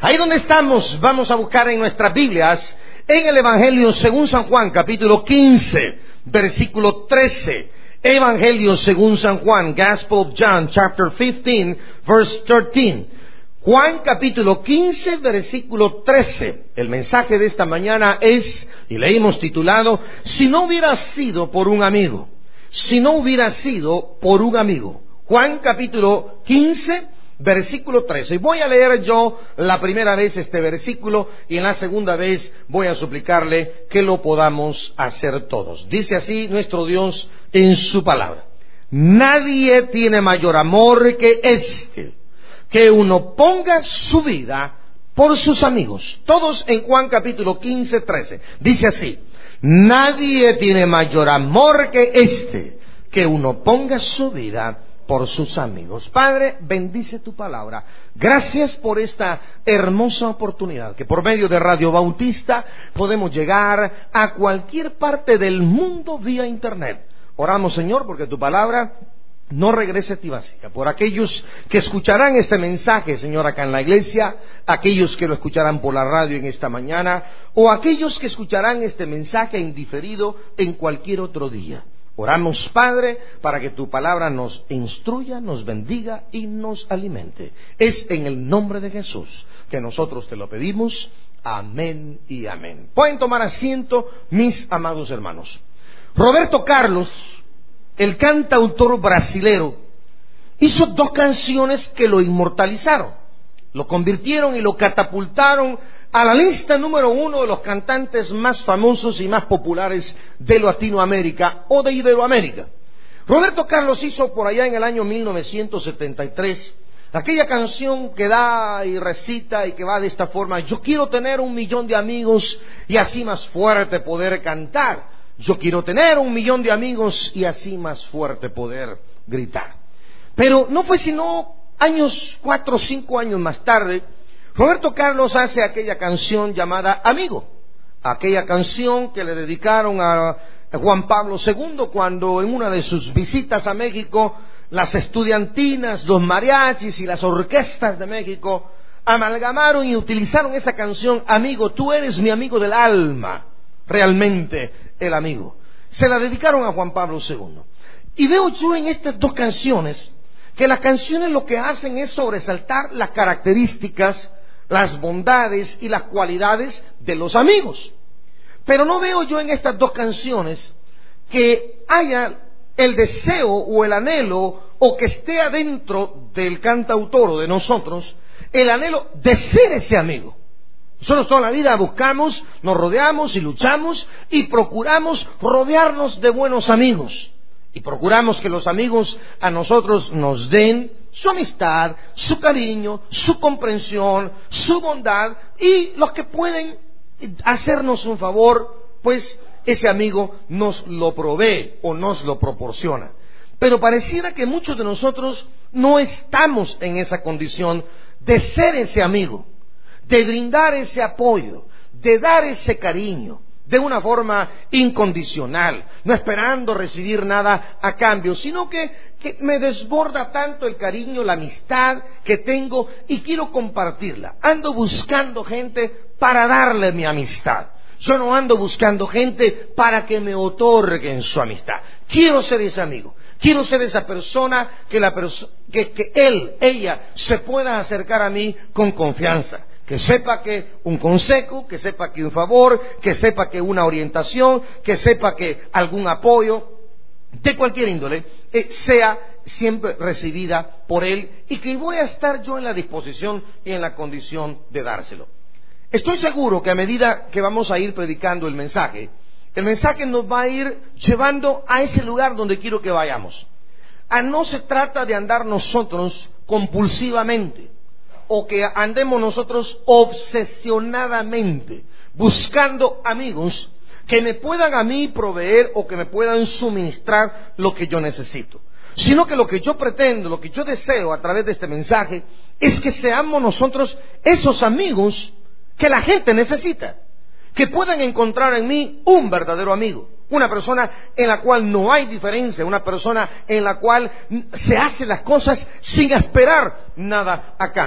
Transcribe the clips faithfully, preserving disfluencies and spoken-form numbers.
Ahí donde estamos, vamos a buscar en nuestras Biblias, en el Evangelio según San Juan, capítulo quince, versículo trece. Evangelio según San Juan, Gospel of John, chapter fifteen, verse thirteen. Juan capítulo quince, versículo trece. El mensaje de esta mañana es, y le hemos titulado, si no hubiera sido por un amigo. Si no hubiera sido por un amigo. Juan capítulo quince, versículo trece. Y voy a leer yo la primera vez este versículo y en la segunda vez voy a suplicarle que lo podamos hacer todos. Dice así nuestro Dios en su palabra. Nadie tiene mayor amor que este, que uno ponga su vida por sus amigos. Todos en Juan capítulo quince, trece. Dice así. Nadie tiene mayor amor que este, que uno ponga su vida por sus amigos. Padre, bendice tu palabra. Gracias por esta hermosa oportunidad que por medio de Radio Bautista podemos llegar a cualquier parte del mundo vía internet. Oramos, Señor, porque tu palabra no regrese a ti vacía. Por aquellos que escucharán este mensaje, Señor, acá en la iglesia, aquellos que lo escucharán por la radio en esta mañana, o aquellos que escucharán este mensaje en diferido en cualquier otro día. Oramos, Padre, para que tu palabra nos instruya, nos bendiga y nos alimente. Es en el nombre de Jesús que nosotros te lo pedimos. Amén y amén. Pueden tomar asiento, mis amados hermanos. Roberto Carlos, el cantautor brasilero, hizo dos canciones que lo inmortalizaron, lo convirtieron y lo catapultaron a la lista número uno de los cantantes más famosos y más populares de Latinoamérica o de Iberoamérica. Roberto Carlos hizo por allá en el año mil novecientos setenta y tres aquella canción que da y recita y que va de esta forma: yo quiero tener un millón de amigos y así más fuerte poder cantar. Yo quiero tener un millón de amigos y así más fuerte poder gritar. Pero no fue sino años, cuatro o cinco años más tarde, Roberto Carlos hace aquella canción llamada Amigo. Aquella canción que le dedicaron a Juan Pablo segundo cuando en una de sus visitas a México, las estudiantinas, los mariachis y las orquestas de México amalgamaron y utilizaron esa canción Amigo, tú eres mi amigo del alma. Realmente el amigo. Se la dedicaron a Juan Pablo segundo. Y veo yo en estas dos canciones que las canciones lo que hacen es sobresaltar las características, las bondades y las cualidades de los amigos. Pero no veo yo en estas dos canciones que haya el deseo o el anhelo o que esté adentro del cantautor o de nosotros el anhelo de ser ese amigo. Nosotros toda la vida buscamos, nos rodeamos y luchamos y procuramos rodearnos de buenos amigos. Y procuramos que los amigos a nosotros nos den su amistad, su cariño, su comprensión, su bondad, y los que pueden hacernos un favor, pues ese amigo nos lo provee o nos lo proporciona. Pero pareciera que muchos de nosotros no estamos en esa condición de ser ese amigo, de brindar ese apoyo, de dar ese cariño, de una forma incondicional, no esperando recibir nada a cambio, sino que, que me desborda tanto el cariño, la amistad que tengo y quiero compartirla. Ando buscando gente para darle mi amistad. Yo no ando buscando gente para que me otorguen su amistad. Quiero ser ese amigo. Quiero ser esa persona que, la perso- que, que él, ella, se pueda acercar a mí con confianza. Que sepa que un consejo, que sepa que un favor, que sepa que una orientación, que sepa que algún apoyo de cualquier índole eh, sea siempre recibida por él y que voy a estar yo en la disposición y en la condición de dárselo. Estoy seguro que a medida que vamos a ir predicando el mensaje, el mensaje nos va a ir llevando a ese lugar donde quiero que vayamos. A no se trata de andar nosotros compulsivamente, o que andemos nosotros obsesionadamente buscando amigos que me puedan a mí proveer o que me puedan suministrar lo que yo necesito, sino que lo que yo pretendo, lo que yo deseo a través de este mensaje es que seamos nosotros esos amigos que la gente necesita, que puedan encontrar en mí un verdadero amigo, una persona en la cual no hay diferencia, una persona en la cual se hacen las cosas sin esperar nada a cambio.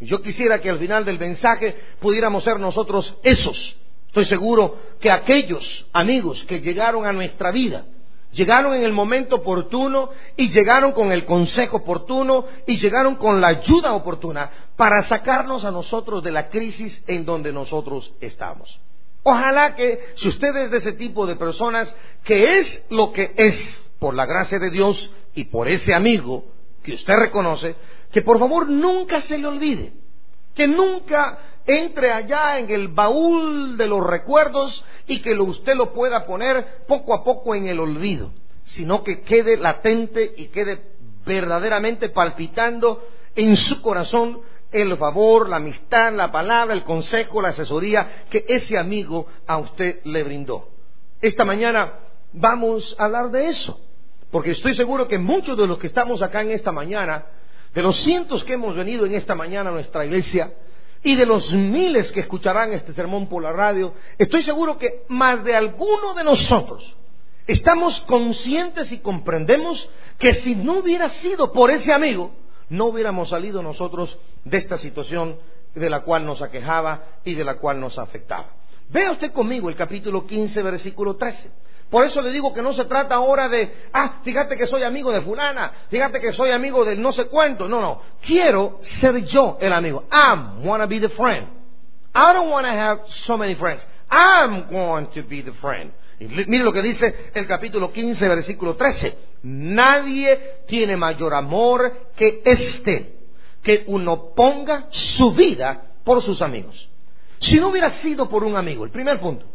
Yo quisiera que al final del mensaje pudiéramos ser nosotros esos. Estoy seguro que aquellos amigos que llegaron a nuestra vida, llegaron en el momento oportuno y llegaron con el consejo oportuno y llegaron con la ayuda oportuna para sacarnos a nosotros de la crisis en donde nosotros estamos. Ojalá que si usted es de ese tipo de personas que es lo que es por la gracia de Dios y por ese amigo que usted reconoce, que por favor nunca se le olvide, que nunca entre allá en el baúl de los recuerdos y que lo, usted lo pueda poner poco a poco en el olvido, sino que quede latente y quede verdaderamente palpitando en su corazón el favor, la amistad, la palabra, el consejo, la asesoría que ese amigo a usted le brindó. Esta mañana vamos a hablar de eso, porque estoy seguro que muchos de los que estamos acá en esta mañana, de los cientos que hemos venido en esta mañana a nuestra iglesia, y de los miles que escucharán este sermón por la radio, estoy seguro que más de alguno de nosotros estamos conscientes y comprendemos que si no hubiera sido por ese amigo, no hubiéramos salido nosotros de esta situación de la cual nos aquejaba y de la cual nos afectaba. Vea usted conmigo el capítulo quince, versículo trece. Por eso le digo que no se trata ahora de, ah, fíjate que soy amigo de fulana, fíjate que soy amigo del no sé cuánto. No, no, quiero ser yo el amigo. I want to be the friend. I don't want to have so many friends. I'm going to be the friend. Y mire lo que dice el capítulo quince, versículo trece. Nadie tiene mayor amor que este, que uno ponga su vida por sus amigos. Si no hubiera sido por un amigo, el primer punto.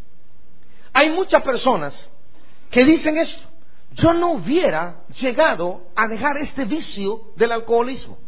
Hay muchas personas que dicen esto: yo no hubiera llegado a dejar este vicio del alcoholismo.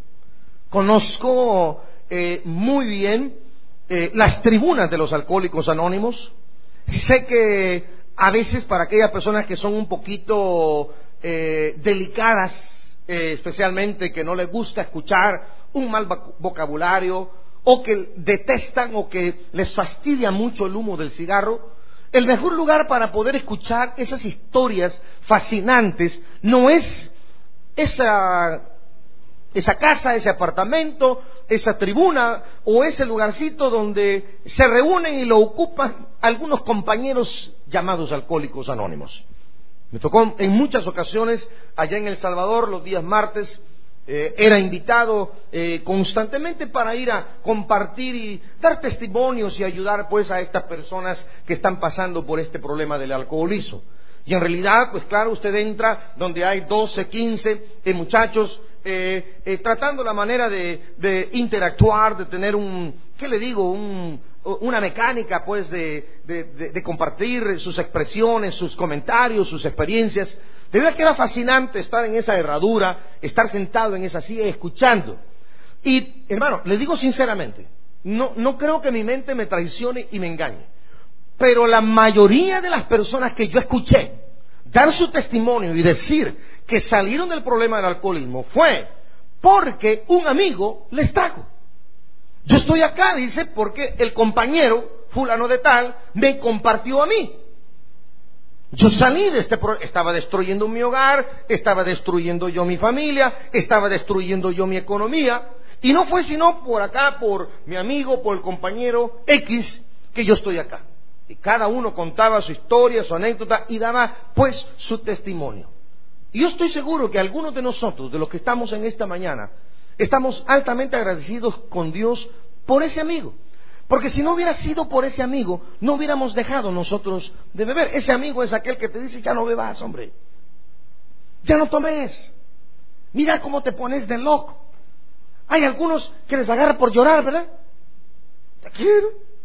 Conozco eh, muy bien eh, las tribunas de los alcohólicos anónimos. Sé que a veces para aquellas personas que son un poquito eh, delicadas, eh, especialmente que no les gusta escuchar un mal vocabulario, o que detestan o que les fastidia mucho el humo del cigarro, el mejor lugar para poder escuchar esas historias fascinantes no es esa, esa casa, ese apartamento, esa tribuna o ese lugarcito donde se reúnen y lo ocupan algunos compañeros llamados alcohólicos anónimos. Me tocó en muchas ocasiones allá en El Salvador los días martes. Eh, era invitado eh, constantemente para ir a compartir y dar testimonios y ayudar pues a estas personas que están pasando por este problema del alcoholismo. Y en realidad, pues claro, usted entra donde hay doce, quince eh, muchachos eh, eh, tratando la manera de, de interactuar, de tener un, ¿qué le digo? Un, una mecánica pues de, de, de, de compartir sus expresiones, sus comentarios, sus experiencias. De verdad que era fascinante estar en esa herradura, estar sentado en esa silla escuchando. Y, hermano, le digo sinceramente, no, no creo que mi mente me traicione y me engañe, pero la mayoría de las personas que yo escuché dar su testimonio y decir que salieron del problema del alcoholismo fue porque un amigo les trajo. Yo estoy acá, dice, porque el compañero fulano de tal me compartió a mí. Yo salí de este problema, estaba destruyendo mi hogar, estaba destruyendo yo mi familia, estaba destruyendo yo mi economía, y no fue sino por acá, por mi amigo, por el compañero X, que yo estoy acá. Y cada uno contaba su historia, su anécdota, y daba pues su testimonio. Y yo estoy seguro que algunos de nosotros, de los que estamos en esta mañana, estamos altamente agradecidos con Dios por ese amigo. Porque si no hubiera sido por ese amigo, no hubiéramos dejado nosotros de beber. Ese amigo es aquel que te dice: ya no bebas, hombre, ya no tomes, mira cómo te pones de loco. Hay algunos que les agarra por llorar, ¿verdad? Te quiero,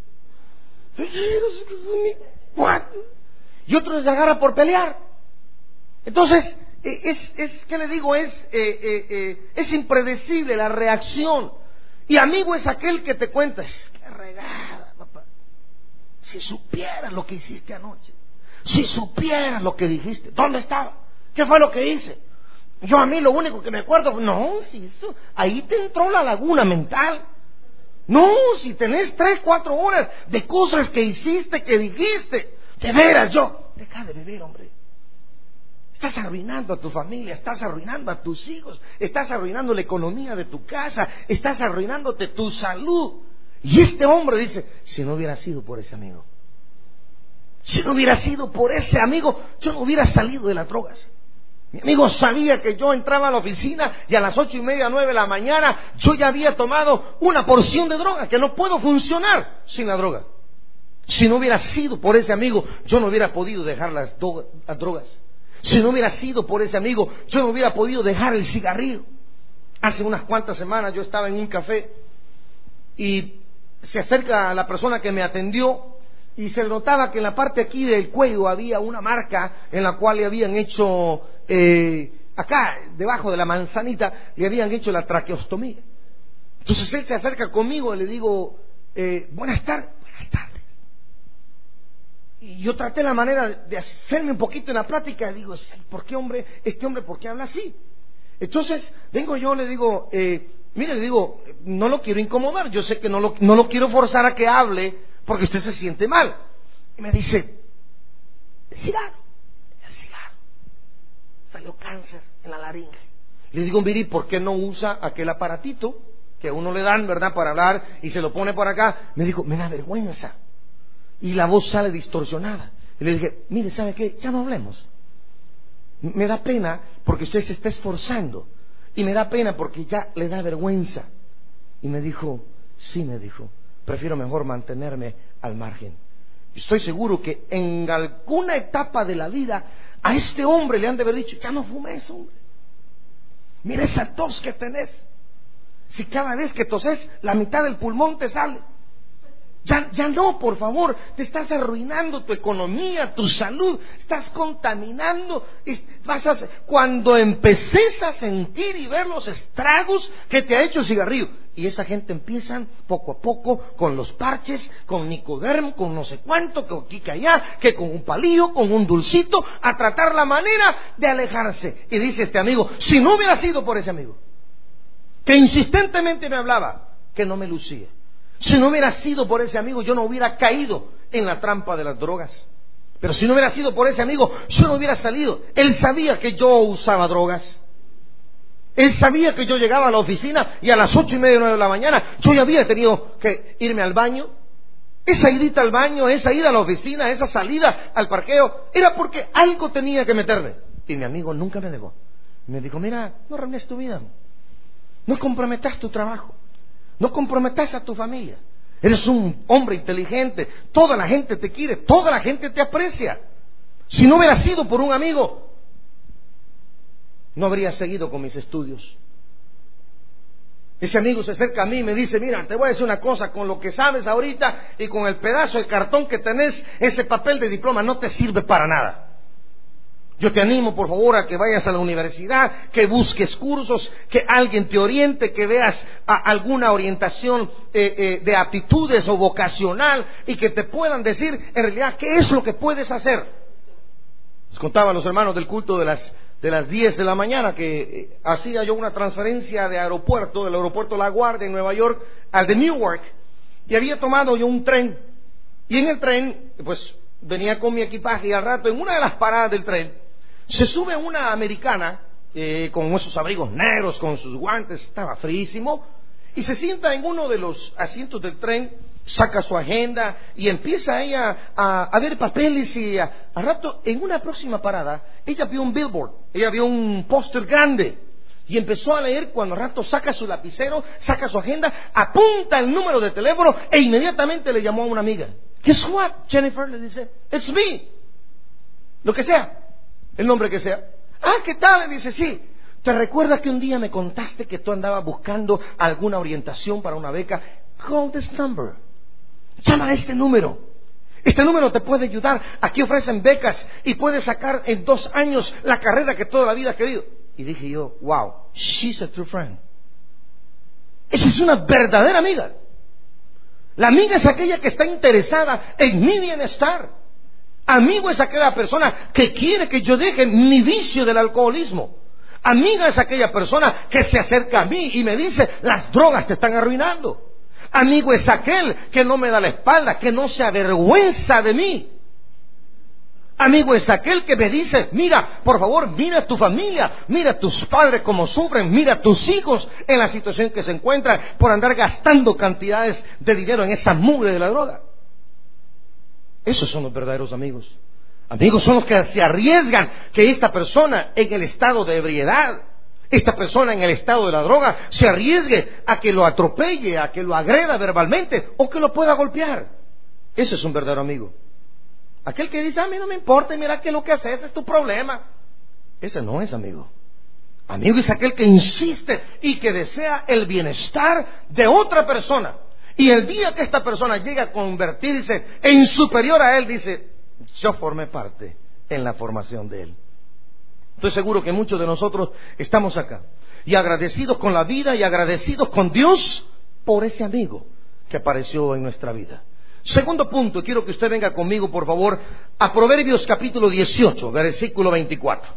te quiero, ¿what? Y otros les agarra por pelear. Entonces, es, es ¿qué le digo? Es, eh, eh, eh, es impredecible la reacción. Y amigo es aquel que te cuenta: qué regada, papá. Si supieras lo que hiciste anoche, si supieras lo que dijiste, ¿dónde estaba? ¿Qué fue lo que hice? Yo a mí lo único que me acuerdo, no, si eso, ahí te entró la laguna mental. No, si tenés tres, cuatro horas de cosas que hiciste, que dijiste, de veras, yo, deja de beber, hombre. Estás arruinando a tu familia, estás arruinando a tus hijos, estás arruinando la economía de tu casa, estás arruinándote tu salud. Y este hombre dice, si no hubiera sido por ese amigo, si no hubiera sido por ese amigo, yo no hubiera salido de las drogas. Mi amigo sabía que yo entraba a la oficina y a las ocho y media, nueve de la mañana, yo ya había tomado una porción de droga, que no puedo funcionar sin la droga. Si no hubiera sido por ese amigo, yo no hubiera podido dejar las, do- las drogas. Si no hubiera sido por ese amigo, yo no hubiera podido dejar el cigarrillo. Hace unas cuantas semanas yo estaba en un café y se acerca la persona que me atendió y se notaba que en la parte aquí del cuello había una marca en la cual le habían hecho, eh, acá debajo de la manzanita, le habían hecho la traqueostomía. Entonces él se acerca conmigo y le digo, eh, buenas tardes, buenas tardes. Y yo traté la manera de hacerme un poquito en la plática. Digo, ¿por qué hombre, este hombre, por qué habla así? Entonces, vengo yo, le digo, eh, mire, le digo, no lo quiero incomodar. Yo sé que no lo, no lo quiero forzar a que hable porque usted se siente mal. Y me dice, el cigarro, el cigarro. Salió cáncer en la laringe. Le digo, mire, ¿por qué no usa aquel aparatito que a uno le dan, verdad, para hablar y se lo pone por acá? Me dijo, me da vergüenza. Y la voz sale distorsionada. Y le dije, mire, ¿sabe qué? Ya no hablemos. Me da pena porque usted se está esforzando. Y me da pena porque ya le da vergüenza. Y me dijo, sí, me dijo, prefiero mejor mantenerme al margen. Estoy seguro que en alguna etapa de la vida a este hombre le han de haber dicho, ya no fumes, hombre. Mira esa tos que tenés. Si cada vez que toses, la mitad del pulmón te sale. Ya, ya no, por favor, te estás arruinando tu economía, tu salud, estás contaminando. Y vas a, cuando empeces a sentir y ver los estragos que te ha hecho el cigarrillo, y esa gente empiezan poco a poco con los parches, con Nicoderm, con no sé cuánto, con aquí que allá, que con un palillo, con un dulcito, a tratar la manera de alejarse. Y dice este amigo, si no hubiera sido por ese amigo, que insistentemente me hablaba, que no me lucía. Si no hubiera sido por ese amigo, yo no hubiera caído en la trampa de las drogas. Pero si no hubiera sido por ese amigo, yo no hubiera salido. Él sabía que yo usaba drogas. Él sabía que yo llegaba a la oficina y a las ocho y media, nueve de la mañana, yo ya había tenido que irme al baño. Esa idita al baño, esa ida a la oficina, esa salida al parqueo, era porque algo tenía que meterle. Y mi amigo nunca me dejó. Me dijo, mira, no arruines tu vida. No comprometas tu trabajo. No comprometas a tu familia. Eres un hombre inteligente. Toda la gente te quiere. Toda la gente te aprecia. Si no hubiera sido por un amigo, no habría seguido con mis estudios. Ese amigo se acerca a mí y me dice, mira, te voy a decir una cosa, con lo que sabes ahorita y con el pedazo de cartón que tenés, ese papel de diploma no te sirve para nada. Yo te animo, por favor, a que vayas a la universidad, que busques cursos, que alguien te oriente, que veas a alguna orientación eh, eh, de aptitudes o vocacional y que te puedan decir en realidad qué es lo que puedes hacer. Les contaba a los hermanos del culto de las de las diez de la mañana que eh, hacía yo una transferencia de aeropuerto, del aeropuerto La Guardia en Nueva York al de Newark, y había tomado yo un tren, y en el tren pues venía con mi equipaje, y al rato en una de las paradas del tren se sube una americana eh, con esos abrigos negros, con sus guantes, estaba fríísimo, y se sienta en uno de los asientos del tren, saca su agenda y empieza ella a, a ver papeles, y a, al rato en una próxima parada ella vio un billboard, ella vio un póster grande y empezó a leer. Cuando al rato saca su lapicero, saca su agenda, apunta el número de teléfono e inmediatamente le llamó a una amiga. Guess what, Jennifer, le dice, it's me, lo que sea, el nombre que sea. Ah, ¿qué tal? Le dice, sí. ¿Te recuerdas que un día me contaste que tú andabas buscando alguna orientación para una beca? Call this number. Llama a este número. Este número te puede ayudar. Aquí ofrecen becas y puedes sacar en dos años la carrera que toda la vida has querido. Y dije yo, wow, she's a true friend. Esa es una verdadera amiga. La amiga es aquella que está interesada en mi bienestar. Amigo es aquella persona que quiere que yo deje mi vicio del alcoholismo. Amiga es aquella persona que se acerca a mí y me dice, las drogas te están arruinando. Amigo es aquel que no me da la espalda, que no se avergüenza de mí. Amigo es aquel que me dice, mira, por favor, mira a tu familia, mira a tus padres cómo sufren, mira a tus hijos en la situación que se encuentran por andar gastando cantidades de dinero en esa mugre de la droga. Esos son los verdaderos amigos. Amigos son los que se arriesgan que esta persona en el estado de ebriedad, esta persona en el estado de la droga, se arriesgue a que lo atropelle, a que lo agreda verbalmente o que lo pueda golpear. Ese es un verdadero amigo. Aquel que dice, a mí no me importa, mira que lo que haces es tu problema. Ese no es amigo. Amigo es aquel que insiste y que desea el bienestar de otra persona. Y el día que esta persona llega a convertirse en superior a él, dice, yo formé parte en la formación de él. Estoy seguro que muchos de nosotros estamos acá y agradecidos con la vida y agradecidos con Dios por ese amigo que apareció en nuestra vida. Segundo punto, quiero que usted venga conmigo, por favor, a Proverbios capítulo dieciocho, versículo veinticuatro.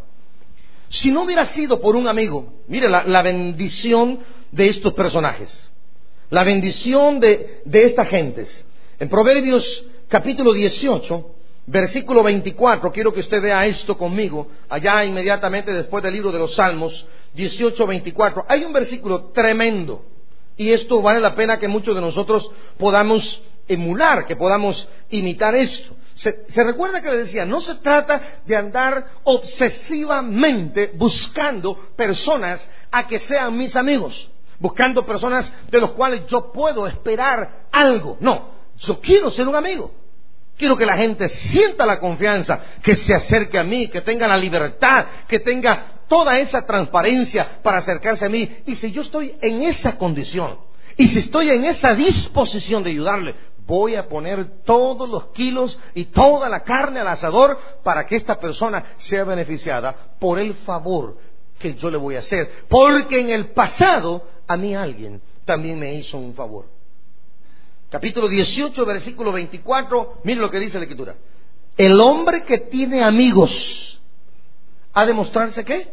Si no hubiera sido por un amigo, mire la, la bendición de estos personajes, la bendición de, de estas gentes. En Proverbios capítulo dieciocho, versículo veinticuatro, quiero que usted vea esto conmigo, allá inmediatamente después del libro de los Salmos, dieciocho, veinticuatro. Hay un versículo tremendo, y esto vale la pena que muchos de nosotros podamos emular, que podamos imitar esto. Se, se recuerda que le decía, no se trata de andar obsesivamente buscando personas a que sean mis amigos, buscando personas de los cuales yo puedo esperar algo. No, yo quiero ser un amigo. Quiero que la gente sienta la confianza, que se acerque a mí, que tenga la libertad, que tenga toda esa transparencia para acercarse a mí. Y si yo estoy en esa condición, y si estoy en esa disposición de ayudarle, voy a poner todos los kilos y toda la carne al asador para que esta persona sea beneficiada por el favor que yo le voy a hacer. Porque en el pasado a mí alguien también me hizo un favor. Capítulo dieciocho, versículo veinticuatro, mire lo que dice la Escritura. El hombre que tiene amigos, ¿ha de mostrarse qué?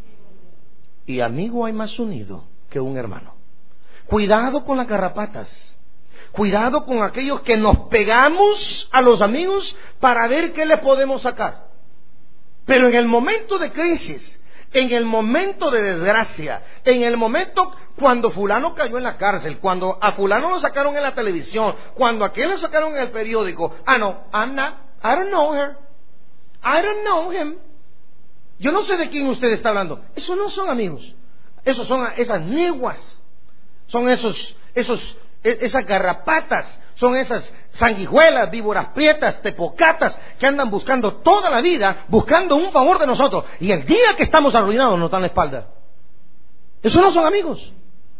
Y amigo hay más unido que un hermano. Cuidado con las garrapatas. Cuidado con aquellos que nos pegamos a los amigos para ver qué le podemos sacar. Pero en el momento de crisis, en el momento de desgracia, en el momento cuando fulano cayó en la cárcel, cuando a fulano lo sacaron en la televisión, cuando a aquel lo sacaron en el periódico, ah no, I'm not, I don't know her, I don't know him. Yo no sé de quién usted está hablando. Esos no son amigos. Esos son esas niguas. Son esos, esos, esas garrapatas. Son esas sanguijuelas, víboras prietas, tepocatas que andan buscando toda la vida, buscando un favor de nosotros. Y el día que estamos arruinados nos dan la espalda. Esos no son amigos.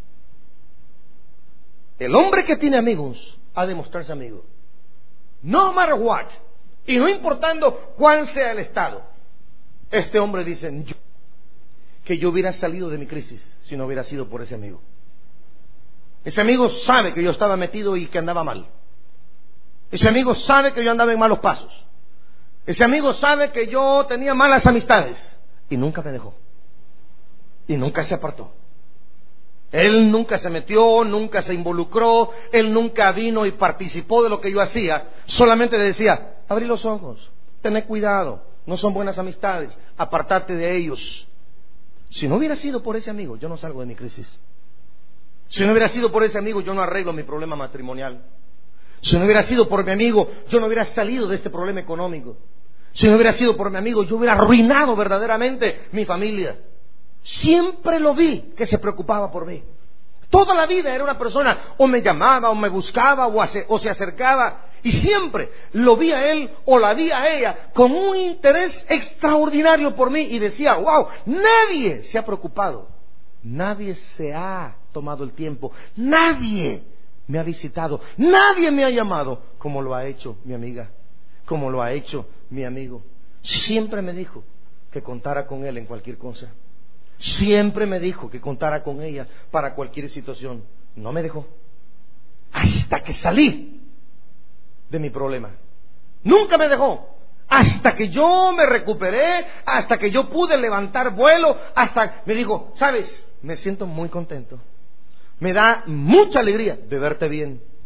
El hombre que tiene amigos ha de mostrarse amigo. No matter what. Y no importando cuál sea el estado. Este hombre dice yo, que yo hubiera salido de mi crisis si no hubiera sido por ese amigo. Ese amigo sabe que yo estaba metido y que andaba mal. Ese amigo sabe que yo andaba en malos pasos. Ese amigo sabe que yo tenía malas amistades y nunca me dejó. Y nunca se apartó. Él nunca se metió, nunca se involucró, él nunca vino y participó de lo que yo hacía. Solamente le decía, abrí los ojos, tened cuidado, no son buenas amistades, apartarte de ellos. Si no hubiera sido por ese amigo, yo no salgo de mi crisis. Si no hubiera sido por ese amigo, yo no arreglo mi problema matrimonial. Si no hubiera sido por mi amigo, yo no hubiera salido de este problema económico. Si no hubiera sido por mi amigo, yo hubiera arruinado verdaderamente mi familia. Siempre lo vi que se preocupaba por mí. Toda la vida era una persona, o me llamaba, o me buscaba, o, hace, o se acercaba. Y siempre lo vi a él, o la vi a ella, con un interés extraordinario por mí. Y decía, wow, nadie se ha preocupado. Nadie se ha tomado el tiempo. Nadie me ha visitado. Nadie me ha llamado como lo ha hecho mi amiga, como lo ha hecho mi amigo. Siempre me dijo que contara con él en cualquier cosa. Siempre me dijo que contara con ella para cualquier situación. No me dejó. Hasta que salí de mi problema. Nunca me dejó. Hasta que yo me recuperé, hasta que yo pude levantar vuelo, hasta me dijo, ¿sabes? Me siento muy contento. Me da mucha alegría de verte bien.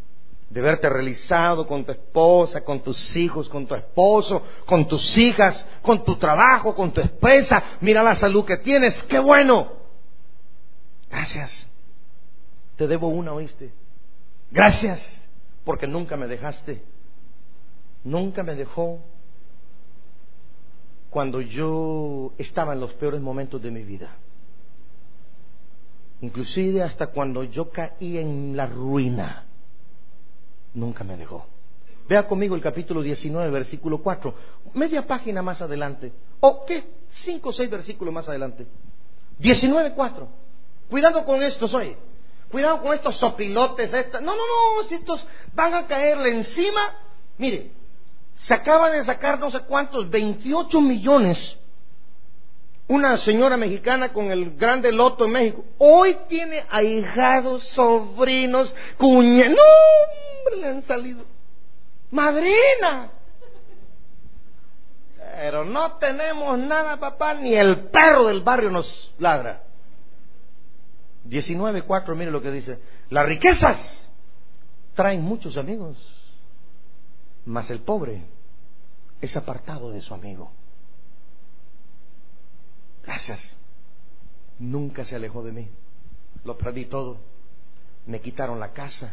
de verte realizado con tu esposa, con tus hijos, con tu esposo, con tus hijas, con tu trabajo, con tu empresa. Mira la salud que tienes, qué bueno. Gracias. Te debo una, ¿oíste? Gracias, porque nunca me dejaste. Nunca me dejó cuando yo estaba en los peores momentos de mi vida. Inclusive hasta cuando yo caí en la ruina. Nunca me dejó. Vea conmigo el capítulo diecinueve, versículo cuatro. Media página más adelante. ¿O qué? Cinco o seis versículos más adelante. diecinueve, cuatro. Cuidado con estos, oye. Cuidado con estos sopilotes. Esta... No, no, no. Si estos van a caerle encima. Mire, se acaban de sacar no sé cuántos, veintiocho millones. Una señora mexicana con el grande loto en México. Hoy tiene ahijados, sobrinos, cuñados. ¡No, hombre! Le han salido. ¡Madrina! Pero no tenemos nada, papá. Ni el perro del barrio nos ladra. diecinueve cuatro, mire lo que dice. Las riquezas traen muchos amigos, mas el pobre es apartado de su amigo. Gracias. Nunca se alejó de mí. Lo perdí todo. Me quitaron la casa.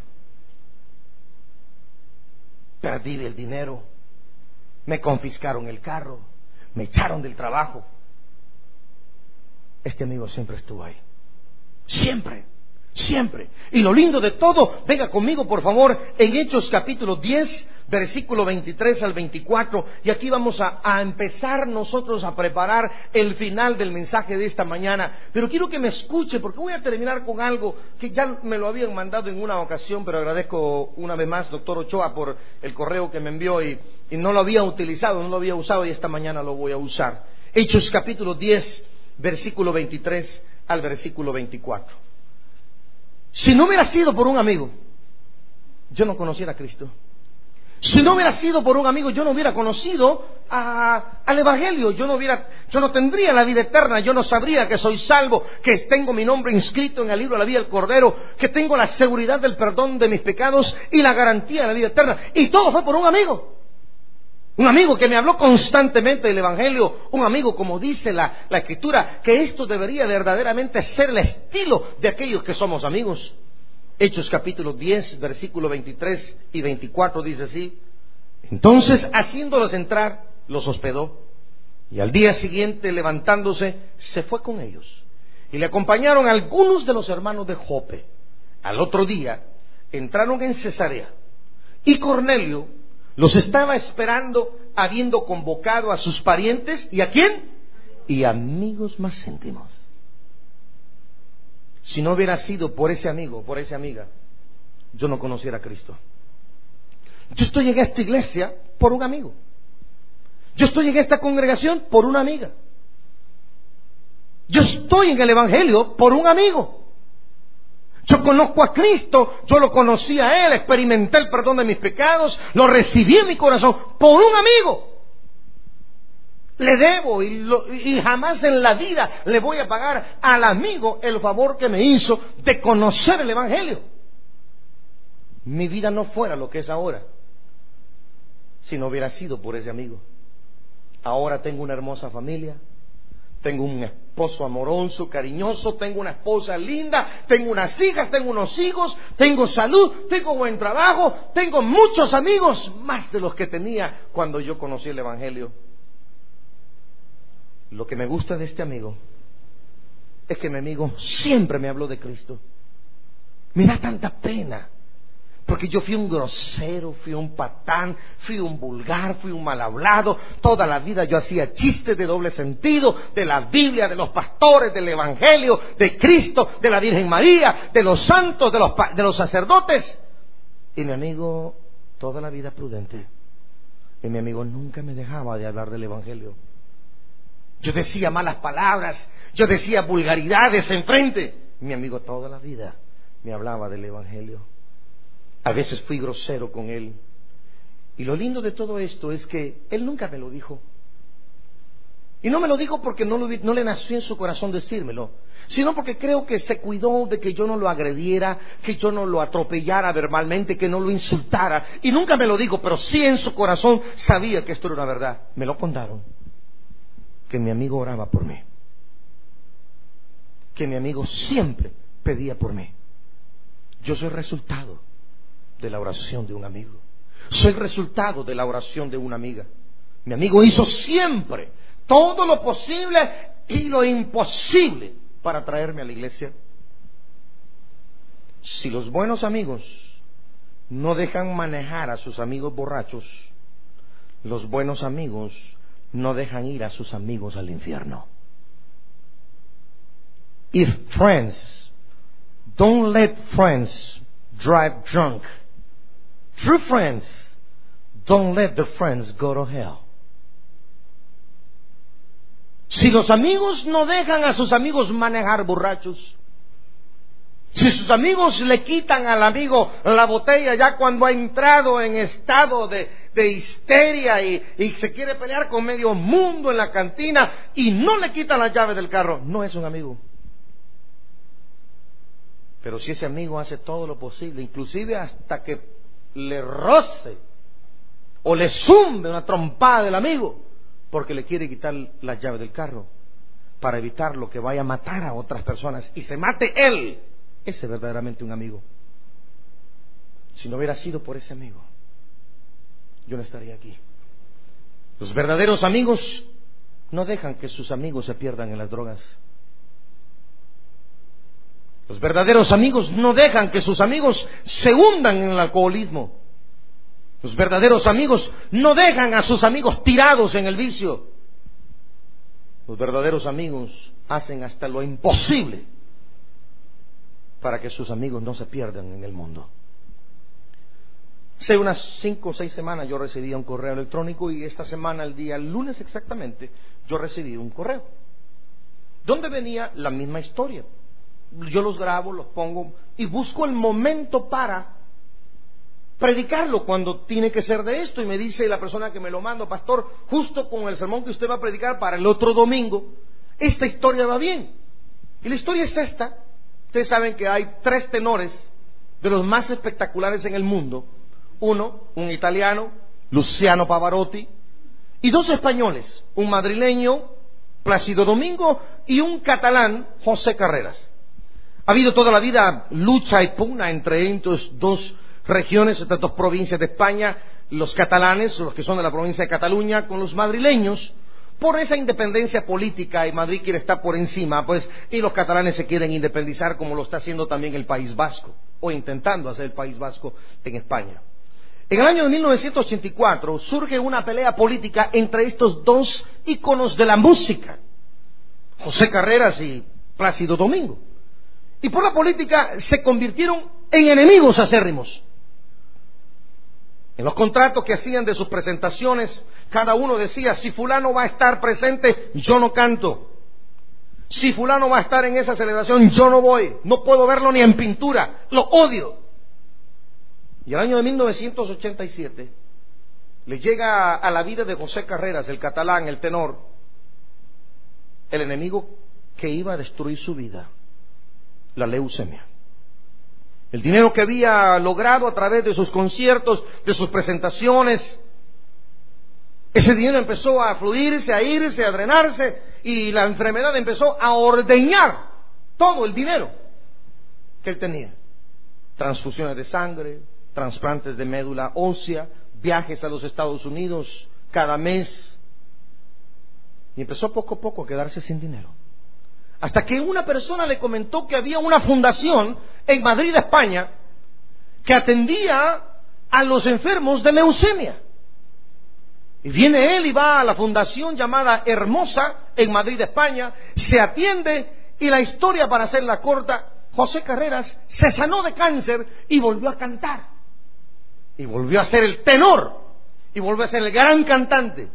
Perdí el dinero. Me confiscaron el carro. Me echaron del trabajo. Este amigo siempre estuvo ahí. Siempre. Siempre. Y lo lindo de todo, venga conmigo por favor en Hechos capítulo diez, versículo veintitrés al veinticuatro, y aquí vamos a, a empezar nosotros a preparar el final del mensaje de esta mañana. Pero quiero que me escuche, porque voy a terminar con algo que ya me lo habían mandado en una ocasión, pero agradezco una vez más, doctor Ochoa, por el correo que me envió, y, y no lo había utilizado, no lo había usado, y esta mañana lo voy a usar. Hechos capítulo diez, versículo veintitrés al versículo veinticuatro. Si no hubiera sido por un amigo, yo no conociera a Cristo. Si no hubiera sido por un amigo, yo no hubiera conocido a, al Evangelio. Yo no hubiera, yo no tendría la vida eterna. Yo no sabría que soy salvo, que tengo mi nombre inscrito en el libro de la vida del Cordero, que tengo la seguridad del perdón de mis pecados y la garantía de la vida eterna. Y todo fue por un amigo. Un amigo que me habló constantemente del Evangelio. Un amigo, como dice la, la Escritura, que esto debería verdaderamente ser el estilo de aquellos que somos amigos. Hechos capítulo diez, versículo veintitrés y veinticuatro dice así: entonces, haciéndolos entrar, los hospedó, y al día siguiente, levantándose, se fue con ellos, y le acompañaron algunos de los hermanos de Jope. Al otro día entraron en Cesarea, y Cornelio los estaba esperando, habiendo convocado a sus parientes, ¿y a quién? Y amigos más íntimos. Si no hubiera sido por ese amigo, por esa amiga, yo no conociera a Cristo. Yo estoy en esta iglesia por un amigo. Yo estoy en esta congregación por una amiga. Yo estoy en el Evangelio por un amigo. Yo conozco a Cristo, yo lo conocí a Él, experimenté el perdón de mis pecados, lo recibí en mi corazón por un amigo. Le debo y, lo, y jamás en la vida le voy a pagar al amigo el favor que me hizo de conocer el Evangelio. Mi vida no fuera lo que es ahora si no hubiera sido por ese amigo. Ahora tengo una hermosa familia, tengo un esposo amoroso, cariñoso, tengo una esposa linda, tengo unas hijas, tengo unos hijos, tengo salud, tengo buen trabajo, tengo muchos amigos, más de los que tenía cuando yo conocí el Evangelio. Lo que me gusta de este amigo es que mi amigo siempre me habló de Cristo. Me da tanta pena, porque yo fui un grosero, fui un patán, fui un vulgar, fui un mal hablado. Toda la vida yo hacía chistes de doble sentido, de la Biblia, de los pastores, del Evangelio, de Cristo, de la Virgen María, de los santos, de los, de los sacerdotes. Y mi amigo, toda la vida prudente. Y mi amigo nunca me dejaba de hablar del Evangelio. Yo decía malas palabras, yo decía vulgaridades enfrente. Mi amigo toda la vida me hablaba del Evangelio. A veces fui grosero con él. Y lo lindo de todo esto es que él nunca me lo dijo. Y no me lo dijo porque no, lo, no le nació en su corazón decírmelo, sino porque creo que se cuidó de que yo no lo agrediera, que yo no lo atropellara verbalmente, que no lo insultara. Y nunca me lo dijo, pero sí en su corazón sabía que esto era una verdad. Me lo contaron, que mi amigo oraba por mí, que mi amigo siempre pedía por mí. Yo soy resultado de la oración de un amigo. Soy resultado de la oración de una amiga. Mi amigo hizo siempre todo lo posible y lo imposible para traerme a la iglesia. Si los buenos amigos no dejan manejar a sus amigos borrachos, los buenos amigos no dejan ir a sus amigos al infierno. If friends don't let friends drive drunk, true friends don't let their friends go to hell. Si los amigos no dejan a sus amigos manejar borrachos, si sus amigos le quitan al amigo la botella ya cuando ha entrado en estado de, de histeria y, y se quiere pelear con medio mundo en la cantina y no le quitan la llave del carro, no es un amigo. Pero si ese amigo hace todo lo posible, inclusive hasta que le roce o le zumbe una trompada del amigo, porque le quiere quitar la llave del carro para evitar lo que vaya a matar a otras personas y se mate él, ese es verdaderamente un amigo. Si no hubiera sido por ese amigo, yo no estaría aquí. Los verdaderos amigos no dejan que sus amigos se pierdan en las drogas. Los verdaderos amigos no dejan que sus amigos se hundan en el alcoholismo. Los verdaderos amigos no dejan a sus amigos tirados en el vicio. Los verdaderos amigos hacen hasta lo imposible para que sus amigos no se pierdan en el mundo. Hace unas cinco o seis semanas yo recibí un correo electrónico y esta semana, el día lunes exactamente, yo recibí un correo donde venía la misma historia. Yo los grabo, los pongo y busco el momento para predicarlo cuando tiene que ser de esto. Y me dice la persona que me lo manda: pastor, justo con el sermón que usted va a predicar para el otro domingo, esta historia va bien. Y la historia es esta. Ustedes saben que hay tres tenores de los más espectaculares en el mundo. Uno, un italiano, Luciano Pavarotti, y dos españoles, un madrileño, Plácido Domingo, y un catalán, José Carreras. Ha habido toda la vida lucha y pugna entre estos dos regiones, estas dos provincias de España, los catalanes, los que son de la provincia de Cataluña, con los madrileños, por esa independencia política, y Madrid quiere estar por encima, pues, y los catalanes se quieren independizar, como lo está haciendo también el País Vasco, o intentando hacer el País Vasco en España. En el año de mil novecientos ochenta y cuatro surge una pelea política entre estos dos íconos de la música, José Carreras y Plácido Domingo. Y por la política se convirtieron en enemigos acérrimos. En los contratos que hacían de sus presentaciones, cada uno decía: si fulano va a estar presente, yo no canto. Si fulano va a estar en esa celebración, yo no voy. No puedo verlo ni en pintura. Lo odio. Y el año de mil novecientos ochenta y siete le llega a la vida de José Carreras, el catalán, el tenor, el enemigo que iba a destruir su vida: la leucemia. El dinero que había logrado a través de sus conciertos, de sus presentaciones, ese dinero empezó a fluirse, a irse, a drenarse, y la enfermedad empezó a ordeñar todo el dinero que él tenía. Transfusiones de sangre, trasplantes de médula ósea, viajes a los Estados Unidos cada mes, y empezó poco a poco a quedarse sin dinero. Hasta que una persona le comentó que había una fundación en Madrid, España, que atendía a los enfermos de leucemia. Y viene él y va a la fundación llamada Hermosa en Madrid, España, se atiende, y la historia, para hacerla corta, José Carreras se sanó de cáncer y volvió a cantar. Y volvió a ser el tenor, y volvió a ser el gran cantante.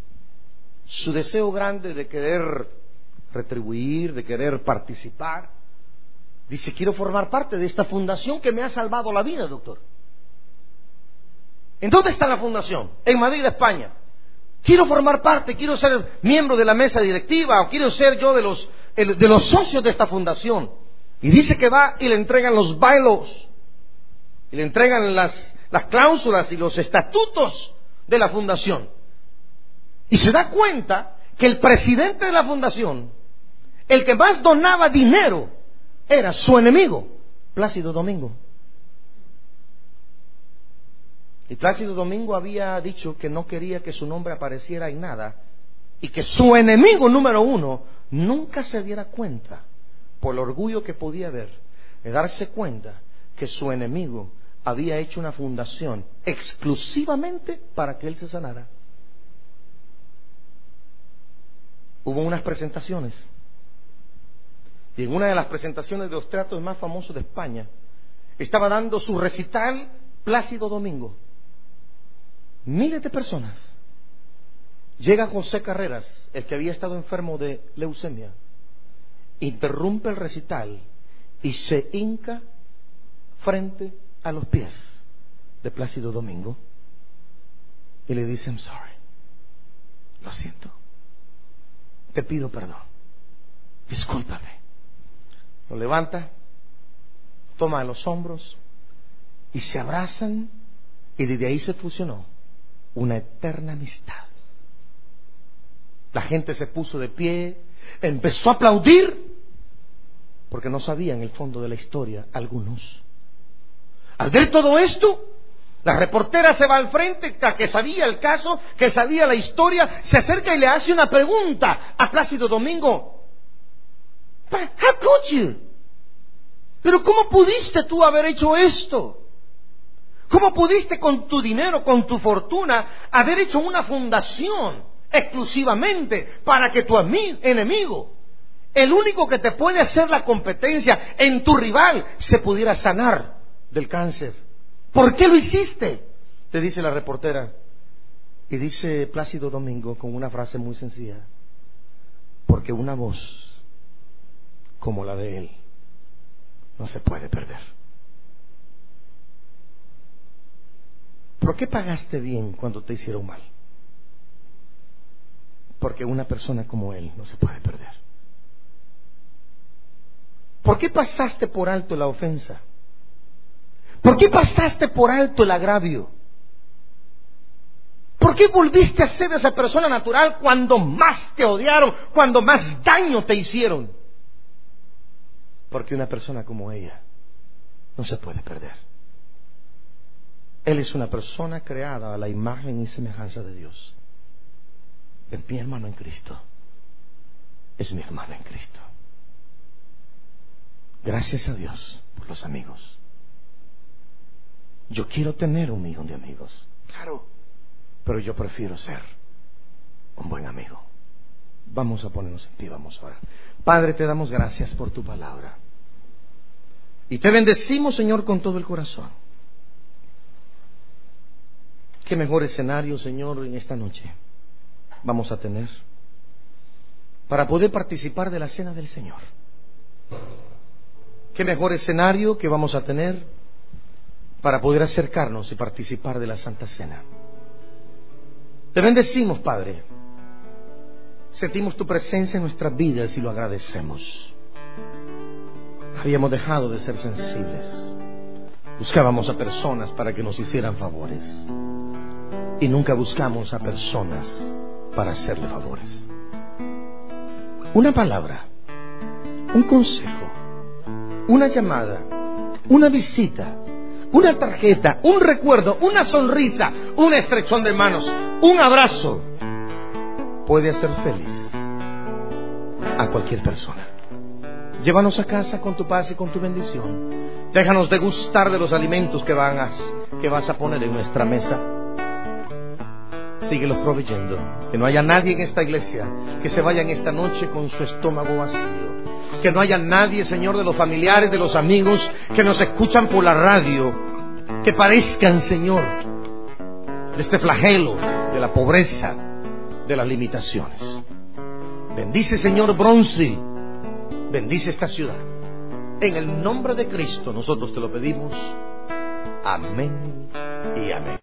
Su deseo grande de querer retribuir, de querer participar, dice: quiero formar parte de esta fundación que me ha salvado la vida, doctor. ¿En dónde está la fundación? En Madrid, España. Quiero formar parte, quiero ser miembro de la mesa directiva, o quiero ser yo de los, de los socios de esta fundación. Y dice que va y le entregan los bylaws, y le entregan las, las cláusulas y los estatutos de la fundación. Y se da cuenta que el presidente de la fundación, el que más donaba dinero, era su enemigo, Plácido Domingo. Y Plácido Domingo había dicho que no quería que su nombre apareciera en nada, y que su enemigo número uno nunca se diera cuenta, por el orgullo que podía haber, de darse cuenta que su enemigo había hecho una fundación exclusivamente para que él se sanara. Hubo unas presentaciones, y en una de las presentaciones de los teatros más famosos de España estaba dando su recital Plácido Domingo. Miles de personas. Llega José Carreras, el que había estado enfermo de leucemia, interrumpe el recital y se hinca frente a los pies de Plácido Domingo y le dice: I'm sorry, lo siento, te pido perdón, discúlpame. Lo levanta, toma de los hombros y se abrazan, y desde ahí se fusionó una eterna amistad. La gente se puso de pie, empezó a aplaudir, porque no sabían el fondo de la historia algunos. Al ver todo esto, la reportera se va al frente, la que sabía el caso, que sabía la historia, se acerca y le hace una pregunta a Plácido Domingo. How could you? Pero ¿cómo pudiste tú haber hecho esto? ¿Cómo pudiste con tu dinero, con tu fortuna, haber hecho una fundación exclusivamente para que tu ami- enemigo, el único que te puede hacer la competencia en tu rival, se pudiera sanar del cáncer? ¿Por qué lo hiciste?, te dice la reportera. Y dice Plácido Domingo con una frase muy sencilla: porque una voz como la de él no se puede perder. ¿Por qué pagaste bien cuando te hicieron mal? Porque una persona como él no se puede perder. ¿Por qué pasaste por alto la ofensa? ¿Por qué pasaste por alto el agravio? ¿Por qué volviste a ser esa persona natural cuando más te odiaron, cuando más daño te hicieron? Porque una persona como ella no se puede perder. Él es una persona creada a la imagen y semejanza de Dios. Es mi hermano en Cristo. Es mi hermano en Cristo. Gracias a Dios por los amigos. Yo quiero tener un millón de amigos, claro, pero yo prefiero ser un buen amigo. Vamos a ponernos en pie, vamos a orar. Padre, te damos gracias por tu palabra. Y te bendecimos, Señor, con todo el corazón. Qué mejor escenario, Señor, en esta noche vamos a tener para poder participar de la cena del Señor. Qué mejor escenario que vamos a tener para poder acercarnos y participar de la Santa Cena. Te bendecimos, Padre. Sentimos tu presencia en nuestras vidas y lo agradecemos. Habíamos dejado de ser sensibles. Buscábamos a personas para que nos hicieran favores, y nunca buscamos a personas para hacerle favores. Una palabra, un consejo, una llamada, una visita, una tarjeta, un recuerdo, una sonrisa, un estrechón de manos, un abrazo puede hacer feliz a cualquier persona. Llévanos a casa con tu paz y con tu bendición. Déjanos degustar de los alimentos que, van a, que vas a poner en nuestra mesa. Síguelos proveyendo. Que no haya nadie en esta iglesia que se vaya en esta noche con su estómago vacío. Que no haya nadie, Señor, de los familiares, de los amigos que nos escuchan por la radio, que parezcan, Señor, de este flagelo de la pobreza, de las limitaciones. Bendice, Señor, Bronce. Bendice esta ciudad. En el nombre de Cristo nosotros te lo pedimos. Amén y amén.